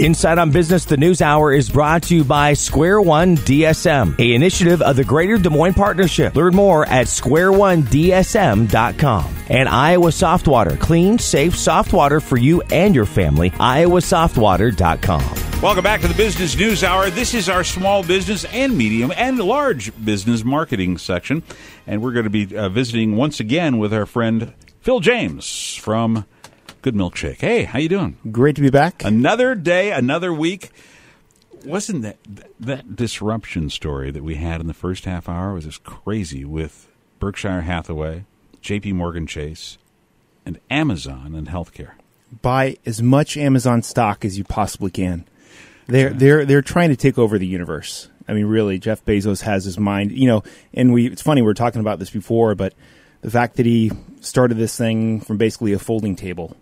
Inside on Business, the News Hour is brought to you by Square One DSM, an initiative of the Greater Des Moines Partnership. Learn more at squareonedsm.com. And Iowa Softwater, clean, safe soft water for you and your family. iowasoftwater.com. Welcome back to the Business News Hour. This is our small business and medium and large business marketing section. And we're going to be visiting once again with our friend Phil James from Good Milkshake. Hey, how you doing? Great to be back. Another day, another week. Wasn't that disruption story that we had in the first half hour was just crazy with Berkshire Hathaway, J.P. Morgan Chase, and Amazon and healthcare. Buy as much Amazon stock as you possibly can. They're trying to take over the universe. I mean, really, Jeff Bezos has his mind. And it's funny, we were talking about this before, but the fact that he started this thing from basically a folding table.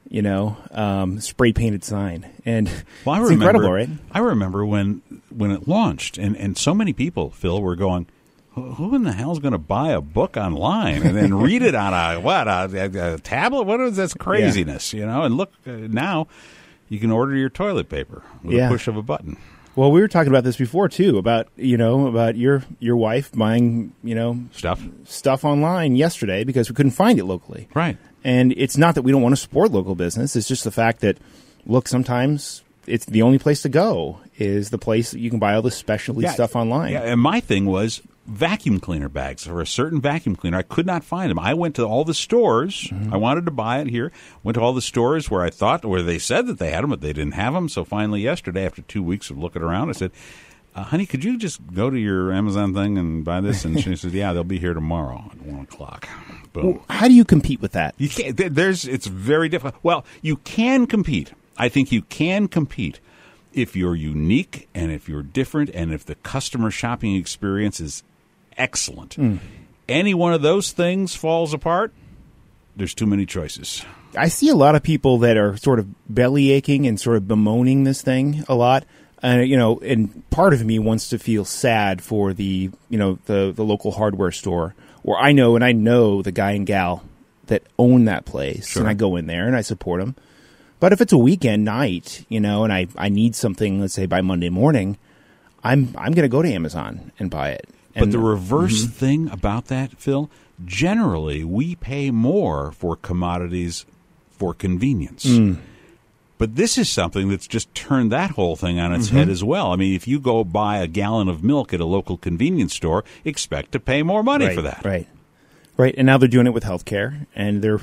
Spray painted sign, and it's incredible, right? I remember when it launched, and so many people, Phil, were going, "Who in the hell is going to buy a book online and then read it on a tablet? What is this craziness?" Yeah. And look, now you can order your toilet paper with a push of a button. Well, we were talking about this before too, about your wife buying stuff online yesterday because we couldn't find it locally, right? And it's not that we don't want to support local business. It's just the fact that, look, sometimes it's the only place to go is the place that you can buy all this specialty stuff online. Yeah, and my thing was vacuum cleaner bags for a certain vacuum cleaner. I could not find them. I went to all the stores. Mm-hmm. I wanted to buy it here. Went to all the stores where they said that they had them, but they didn't have them. So finally yesterday, after 2 weeks of looking around, I said, honey, could you just go to your Amazon thing and buy this? And she said, yeah, they'll be here tomorrow at 1 o'clock. Boom. Well, how do you compete with that? You can't. It's very difficult. Well, you can compete. I think you can compete if you're unique and if you're different and if the customer shopping experience is excellent. Any one of those things falls apart, there's too many choices. I see a lot of people that are sort of belly aching and sort of bemoaning this thing a lot. And part of me wants to feel sad for the local hardware store where I know the guy and gal that own that place. Sure. And I go in there and I support them. But if it's a weekend night, and I need something, let's say by Monday morning, I'm going to go to Amazon and buy it. But the reverse thing about that, Phil, generally we pay more for commodities for convenience. But this is something that's just turned that whole thing on its head as well. I mean, if you go buy a gallon of milk at a local convenience store, expect to pay more money for that. Right. And now they're doing it with healthcare, and they're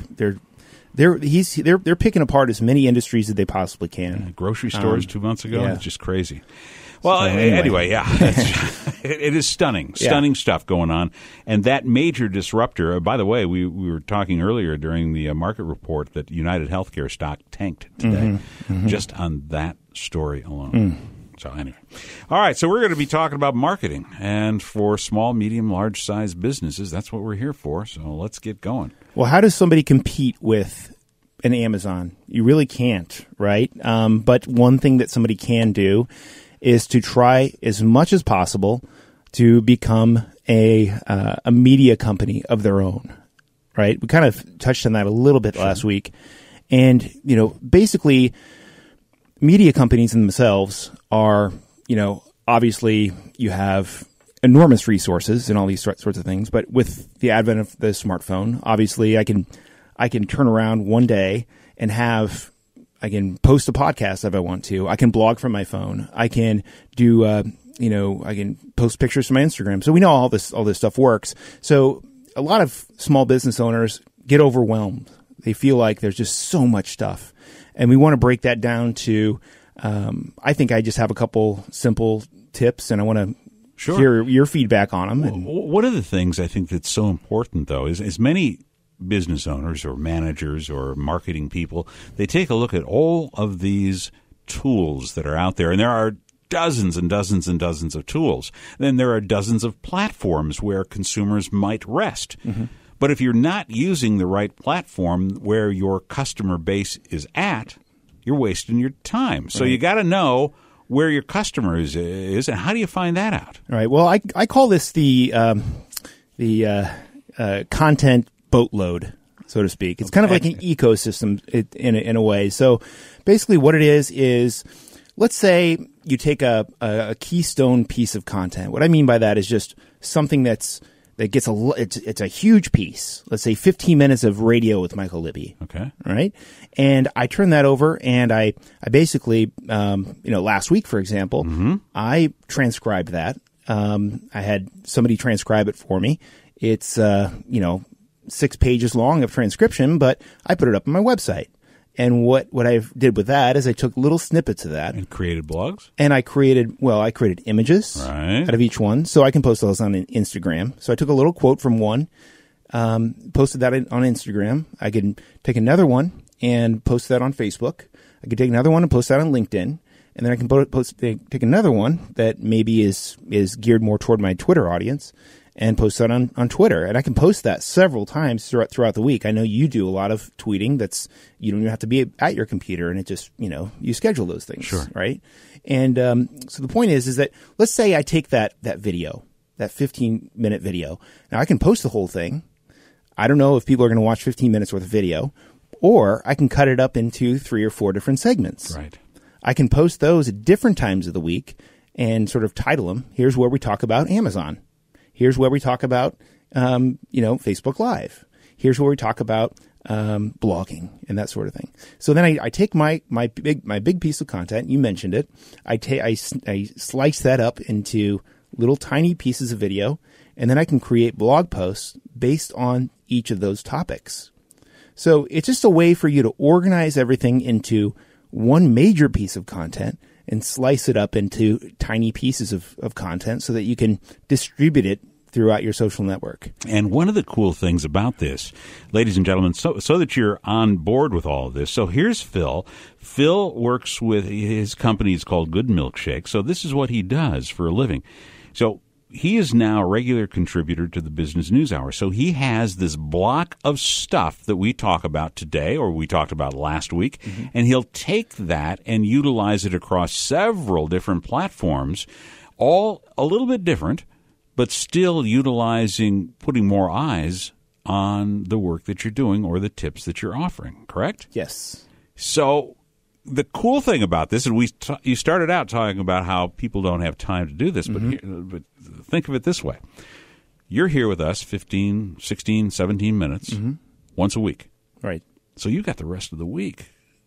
picking apart as many industries as they possibly can. Yeah, grocery stores 2 months ago, it's just crazy. Well, anyway, it is stunning stuff going on. And that major disruptor, by the way, we were talking earlier during the market report that United Healthcare stock tanked today just on that story alone. So anyway. All right, so we're going to be talking about marketing. And for small, medium, large-sized businesses, that's what we're here for. So let's get going. Well, how does somebody compete with an Amazon? You really can't, right? But one thing that somebody can do is to try as much as possible to become a media company of their own, right? We kind of touched on that a little bit last week. And, basically media companies in themselves are, obviously you have enormous resources and all these sorts of things. But with the advent of the smartphone, obviously I can turn around one day and I can post a podcast if I want to. I can blog from my phone. I can do, I can post pictures from my Instagram. So we know all this stuff works. So a lot of small business owners get overwhelmed. They feel like there's just so much stuff. And we want to break that down to, I think I just have a couple simple tips and I want to hear your feedback on them. And one of the things I think that's so important, though, is many business owners or managers or marketing people, they take a look at all of these tools that are out there, and there are dozens and dozens and dozens of tools. Then there are dozens of platforms where consumers might rest. But if you're not using the right platform where your customer base is at, you're wasting your time. So you got to know where your customer is, and how do you find that out? All right. Well, I call this the content boatload, so to speak. It's kind of like an ecosystem in a way. So basically what it is let's say you take a keystone piece of content. What I mean by that is just something that gets it's a huge piece. Let's say 15 minutes of radio with Michael Libby. Okay. Right. And I turn that over, and I basically, last week, for example, I transcribed that. I had somebody transcribe it for me. It's 6 pages long of transcription, but I put it up on my website. And what I did with that is I took little snippets of that. And created blogs? And I created images out of each one, so I can post those on Instagram. So I took a little quote from one, posted that on Instagram. I can take another one and post that on Facebook. I could take another one and post that on LinkedIn. And then I can take another one that maybe is geared more toward my Twitter audience and post that on Twitter. And I can post that several times throughout the week. I know you do a lot of tweeting you don't even have to be at your computer, and it just, you schedule those things. Sure. Right? And so the point is that let's say I take that video, that 15-minute video. Now I can post the whole thing. I don't know if people are going to watch 15 minutes worth of video, or I can cut it up into 3 or 4 different segments. Right. I can post those at different times of the week and sort of title them. Here's where we talk about Amazon. Here's where we talk about, Facebook Live. Here's where we talk about blogging and that sort of thing. So then I take my big piece of content. You mentioned it. I slice that up into little tiny pieces of video, and then I can create blog posts based on each of those topics. So it's just a way for you to organize everything into one major piece of content and slice it up into tiny pieces of content so that you can distribute it throughout your social network. And one of the cool things about this, ladies and gentlemen, so that you're on board with all of this. So here's Phil. Phil works with his company. It's called Good Milkshake. So this is what he does for a living. So he is now a regular contributor to the Business News Hour. So he has this block of stuff that we talk about today, or we talked about last week, and he'll take that and utilize it across several different platforms, all a little bit different, but still putting more eyes on the work that you're doing or the tips that you're offering, correct? Yes. So the cool thing about this, and you started out talking about how people don't have time to do this, but think of it this way. You're here with us 15, 16, 17 minutes once a week. Right. So you got the rest of the week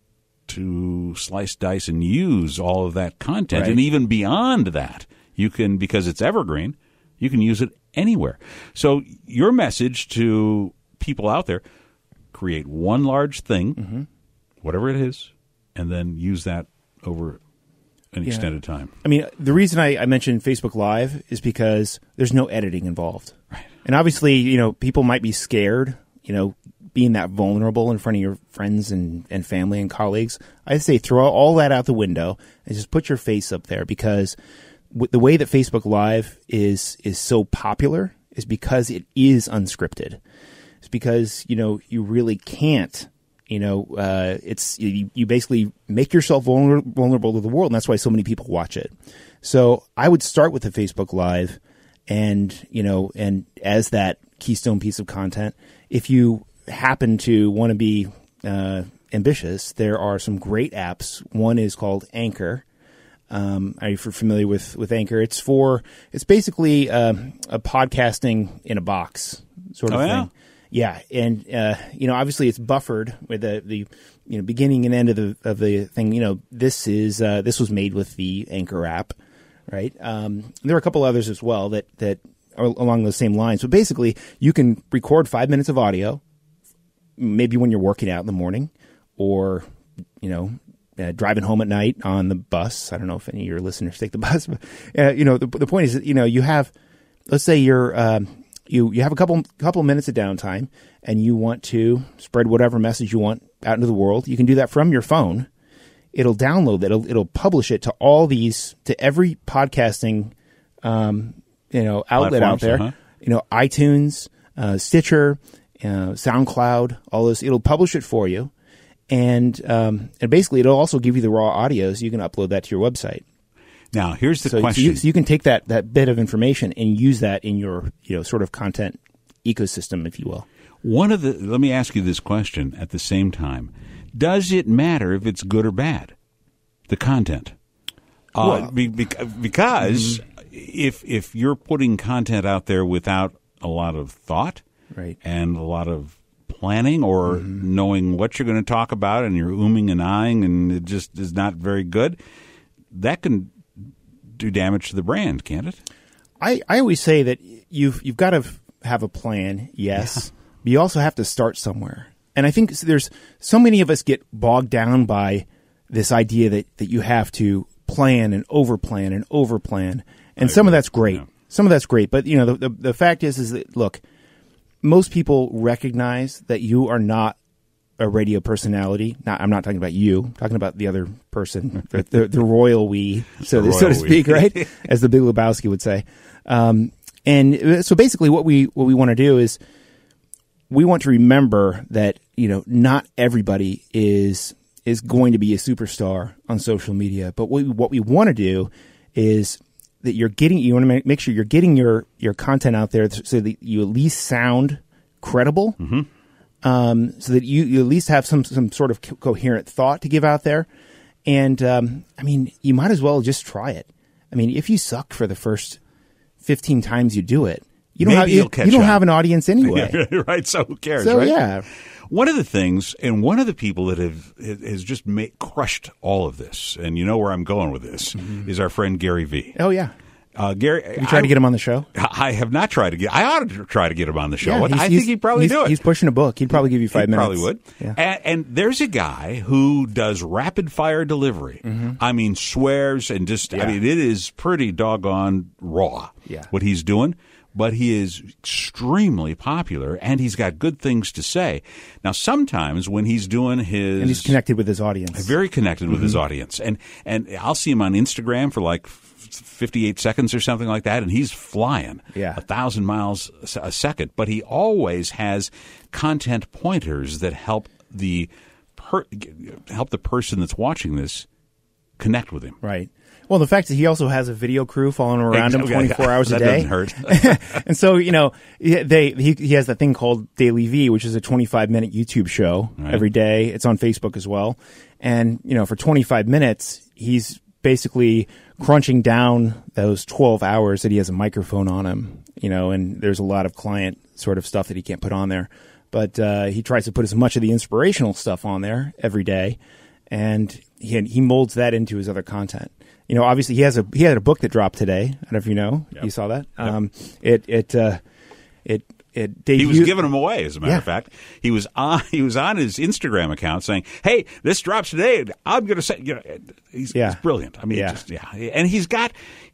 to slice, dice, and use all of that content. Right. And even beyond that, you can, because it's evergreen, you can use it anywhere. So your message to people out there, create one large thing, whatever it is, and then use that over an extended time. I mean, the reason I mentioned Facebook Live is because there's no editing involved. Right. And obviously, people might be scared, being that vulnerable in front of your friends and family and colleagues. I say throw all that out the window and just put your face up there, because the way that Facebook Live is so popular is because it is unscripted. It's because, you really can't, you basically make yourself vulnerable to the world, and that's why so many people watch it. So I would start with the Facebook Live and as that keystone piece of content. If you happen to want to be ambitious, there are some great apps. One is called Anchor. Are you familiar with Anchor? It's basically a podcasting in a box sort of thing. Yeah, and obviously it's buffered with the beginning and end of the thing. This was made with the Anchor app, right? There are a couple others as well that are along those same lines. But basically, you can record 5 minutes of audio, maybe when you're working out in the morning, or driving home at night on the bus. I don't know if any of your listeners take the bus, but the point is that you have, let's say you're you have a couple minutes of downtime, and you want to spread whatever message you want out into the world. You can do that from your phone. It'll download that. It'll publish it to every podcasting outlet platforms, out there. iTunes, Stitcher, SoundCloud, all those. It'll publish it for you. And basically, it'll also give you the raw audio, so you can upload that to your website. Now, here's the question. So you can take that bit of information and use that in your sort of content ecosystem, if you will. Let me ask you this question at the same time. Does it matter if it's good or bad, the content? Because if you're putting content out there without a lot of thought Right. and a lot of planning or knowing what you're going to talk about, and you're umming and ahhing, and it just is not very good, that can do damage to the brand, can't it? I always say that you've got to have a plan, yes, but you also have to start somewhere. And I think there's so many of us get bogged down by this idea that you have to plan and overplan. And some of that's great. Yeah. Some of that's great. But, you know, the fact is that, look, most people recognize that you are not a radio personality. I'm not talking about you. I'm talking about the other person, the royal we, so to speak, right? As the Big Lebowski would say. And so basically what we want to do is we want to remember that, you know, not everybody is going to be a superstar on social media. But what we want to do is that you want to make sure you're getting your content out there so that you at least sound credible, so that you at least have some sort of coherent thought to give out there. And, I mean, you might as well just try it. I mean, if you suck for the first 15 times you do it, you don't have an audience anyway. Right, so who cares, So, right? yeah. One of the things, and one of the people that has just crushed all of this, and you know where I'm going with this, is our friend Gary Vee. Oh, yeah. Gary, Have you tried to get him on the show? I have not tried to get. I ought to try to get him on the show. Yeah, I think he'd probably do it. He's pushing a book. He'd probably give you 5 minutes. Probably would. Yeah. And there's a guy who does rapid fire delivery. I mean, swears and just. I mean, it is pretty doggone raw. Yeah. What he's doing. But he is extremely popular, and he's got good things to say. Now, sometimes when he's doing his... And he's connected with his audience. Very connected with his audience. And I'll see him on Instagram for like 58 seconds or something like that, and he's flying 1,000 miles a second. But he always has content pointers that help the person that's watching this connect with him. Right. Well, the fact that he also has a video crew following around him 24 hours a day. That doesn't hurt. And so, you know, he has that thing called Daily V, which is a 25-minute YouTube show every day. It's on Facebook as well. And, you know, for 25 minutes, he's basically crunching down those 12 hours that he has a microphone on him, you know, and there's a lot of client sort of stuff that he can't put on there. But he tries to put as much of the inspirational stuff on there every day, and he molds that into his other content. You know, obviously he had a book that dropped today. I don't know if you know. Yep. You saw that? Yep. He was giving them away, as a matter of fact. He was on his Instagram account saying, "Hey, this drops today. I'm going to say," you know, he's brilliant. I mean, and he's got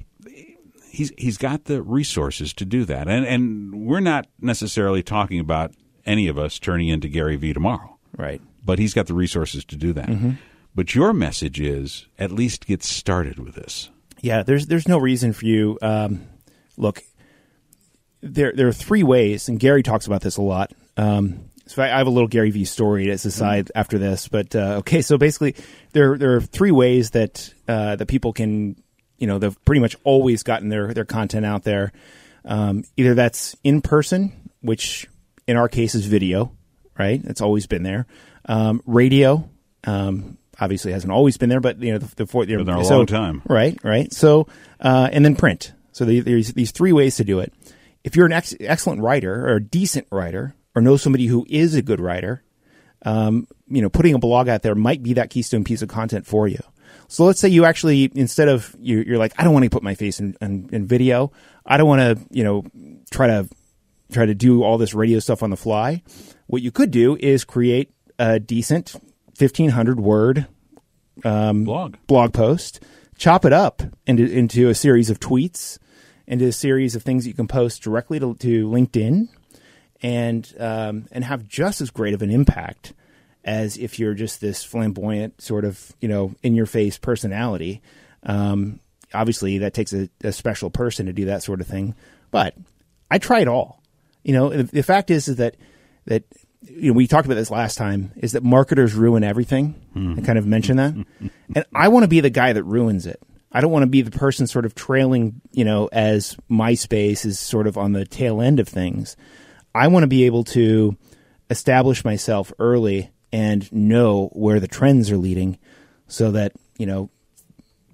the resources to do that. And we're not necessarily talking about any of us turning into Gary Vee tomorrow, right? But he's got the resources to do that. But your message is at least get started with this. Yeah, there's no reason for you. Look, there are 3 ways, and Gary talks about this a lot. So I have a little Gary Vee story as a side after this. But okay, so basically there are 3 ways that that people can, you know, they've pretty much always gotten their content out there. Either that's in person, which in our case is video, right? It's always been there. Radio. Obviously hasn't always been there, but you know, been there a long time. Right. So, and then print. So there's these 3 ways to do it. If you're an excellent writer or a decent writer or know somebody who is a good writer, you know, putting a blog out there might be that keystone piece of content for you. So let's say you actually, instead of you're like, I don't want to put my face in video. I don't want to, you know, try to do all this radio stuff on the fly. What you could do is create a decent 1,500 word blog post, chop it up into a series of tweets, into a series of things that you can post directly to LinkedIn, and have just as great of an impact as if you're just this flamboyant sort of, you know, in your face personality. Obviously, that takes a special person to do that sort of thing, but I try it all. You know, the fact is that. You know, we talked about this last time, is that marketers ruin everything. I kind of mentioned that. And I want to be the guy that ruins it. I don't want to be the person sort of trailing, you know, as MySpace is sort of on the tail end of things. I want to be able to establish myself early and know where the trends are leading so that, you know,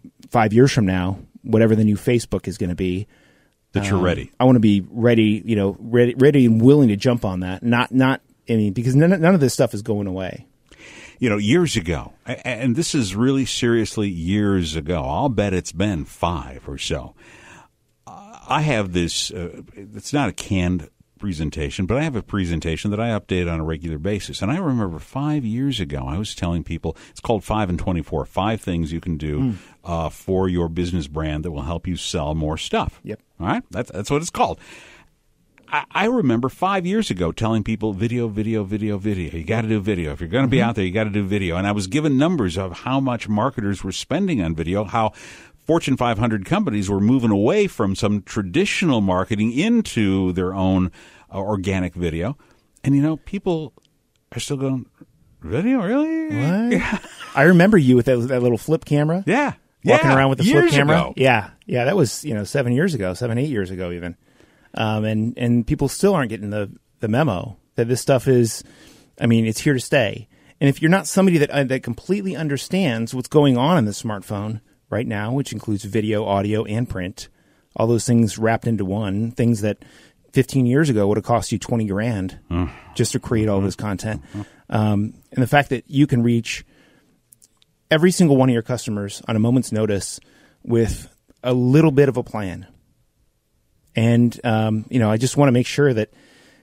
5 years from now, whatever the new Facebook is going to be, that you're ready. I want to be ready, ready and willing to jump on that. Because none of this stuff is going away. Years ago, and this is really seriously years ago, I'll bet it's been 5 or so. I have this, it's not a canned presentation, but I have a presentation that I update on a regular basis. And I remember 5 years ago, I was telling people, it's called 5 and 24, 5 things you can do for your business brand that will help you sell more stuff. Yep. All right? That's what it's called. I remember 5 years ago telling people video. You got to do video. If you're going to be out there, you got to do video. And I was given numbers of how much marketers were spending on video, how Fortune 500 companies were moving away from some traditional marketing into their own organic video. And, people are still going, video, really? What? Yeah. I remember you with that little flip camera. Yeah. Walking around with the flip camera. Ago. Yeah. That was, 7 years ago, 8 years ago even. And people still aren't getting the memo that this stuff is, it's here to stay. And if you're not somebody that completely understands what's going on in the smartphone right now, which includes video, audio, and print, all those things wrapped into one, things that 15 years ago would have cost you $20,000 just to create all this content. And the fact that you can reach every single one of your customers on a moment's notice with a little bit of a plan. And, I just want to make sure that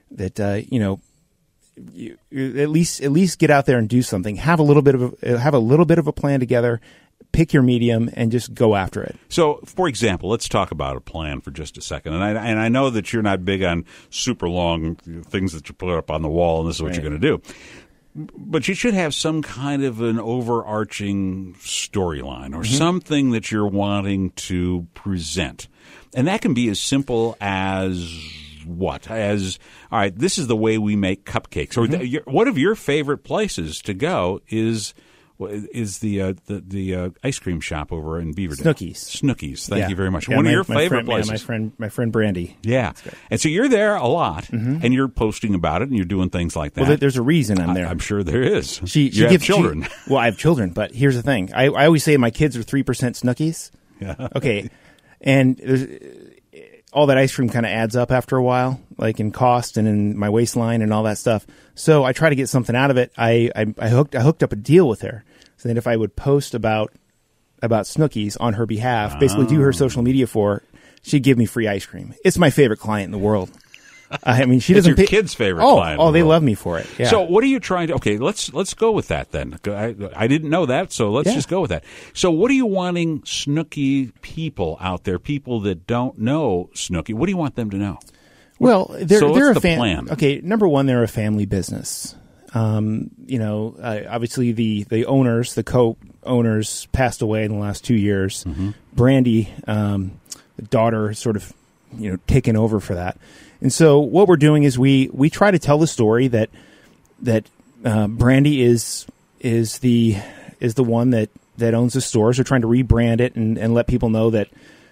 you at least get out there and do something. Have a little bit of a plan together. Pick your medium and just go after it. So, for example, let's talk about a plan for just a second. And I know that you're not big on super long things that you put up on the wall, and this is what you're going to do. But you should have some kind of an overarching storyline or something that you're wanting to present. And that can be as simple as what? All right, this is the way we make cupcakes. Or one of your favorite places to go is the ice cream shop over in Beaverdale. Snookies. Thank you very much. One of your favorite places. My friend Brandy. Yeah. And so you're there a lot, and you're posting about it, and you're doing things like that. Well, there's a reason I'm there. I'm sure there is. You have children. Well, I have children, but here's the thing. I always say my kids are 3% Snookies. Yeah. Okay. And all that ice cream kind of adds up after a while, like in cost and in my waistline and all that stuff. So I try to get something out of it. I hooked up a deal with her so that if I would post about Snookies on her behalf, basically do her social media for her, she'd give me free ice cream. It's my favorite client in the world. She doesn't. It's your kid's favorite client. Oh, they love me for it. Yeah. So, what are you trying to? Okay, let's go with that then. I didn't know that, so let's just go with that. So, what are you wanting Snooki people out there, people that don't know Snooki? What do you want them to know? Well, they're a plan. Okay, number one, they're a family business. Obviously the owners, the co-owners, passed away in the last 2 years. Brandy, the daughter, sort of, taken over for that. And so what we're doing is we try to tell the story that Brandy is the one that owns the stores. They're trying to rebrand it and let people know that,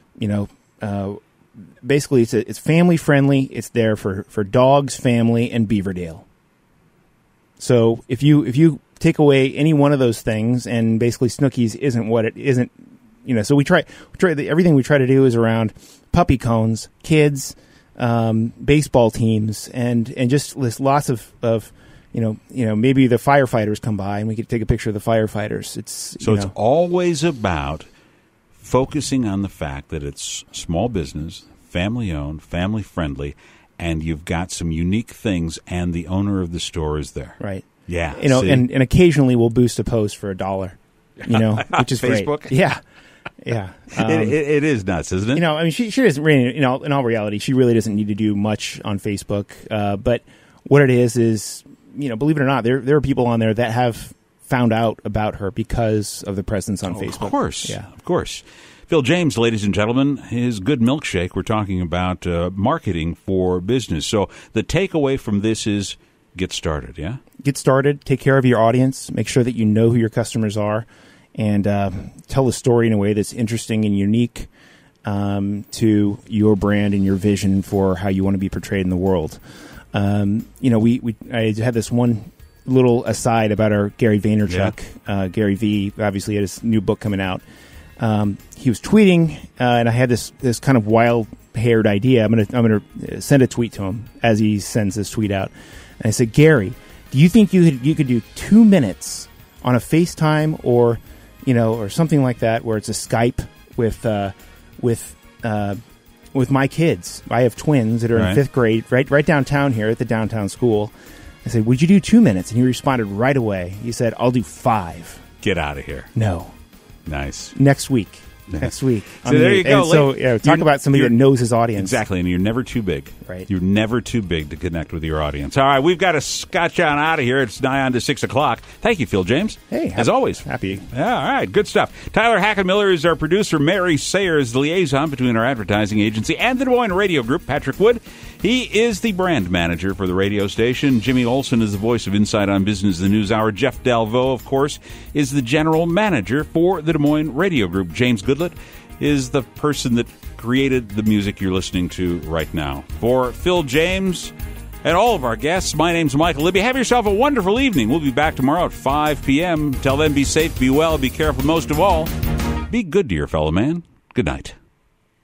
basically it's family friendly. It's there for dogs, family, and Beaverdale. So if you take away any one of those things, and basically Snookies isn't what it isn't, so we try everything we try to do is around puppy cones, kids, baseball teams, and just lots of maybe the firefighters come by and we could take a picture of the firefighters. It's always about focusing on the fact that it's small business, family owned, family friendly, and you've got some unique things, and the owner of the store is there. Right. Yeah. And occasionally we'll boost a post for $1, which is Facebook? Great. Yeah. Yeah. It is nuts, isn't it? She doesn't really, in all reality, she really doesn't need to do much on Facebook. But what it is, believe it or not, there are people on there that have found out about her because of the presence on Facebook. Of course. Yeah. Of course. Phil James, ladies and gentlemen, his Good Milkshake. We're talking about marketing for business. So the takeaway from this is get started, yeah? Get started. Take care of your audience. Make sure that you know who your customers are. And tell a story in a way that's interesting and unique to your brand and your vision for how you want to be portrayed in the world. I had this one little aside about our Gary Vaynerchuk. Gary V obviously had his new book coming out. he was tweeting, and I had this kind of wild-haired idea. I'm gonna send a tweet to him as he sends this tweet out, and I said, Gary, do you think you could do 2 minutes on a FaceTime or something like that, where it's a Skype with my kids? I have twins that are in 5th grade, right downtown here at the downtown school. I said, would you do 2 minutes? And he responded right away. He said, I'll do 5. Get out of here. No. Nice. Next week. Next week. So there you go. So talk about somebody that knows his audience. Exactly, and you're never too big. Right. You're never too big to connect with your audience. All right, we've got to scotch on out of here. It's nigh on to 6 o'clock. Thank you, Phil James. Hey. As always. Happy. Yeah, all right, good stuff. Tyler Hackenmiller is our producer. Mary Sayer is the liaison between our advertising agency and the Des Moines Radio Group. Patrick Wood, he is the brand manager for the radio station. Jimmy Olsen is the voice of Inside on Business, the News Hour. Jeff Dalveau, of course, is the general manager for the Des Moines Radio Group. James Goodlett is the person that created the music you're listening to right now. For Phil James and all of our guests, my name's Michael Libby. Have yourself a wonderful evening. We'll be back tomorrow at 5 p.m. Till then, be safe, be well, be careful. Most of all, be good to your fellow man. Good night.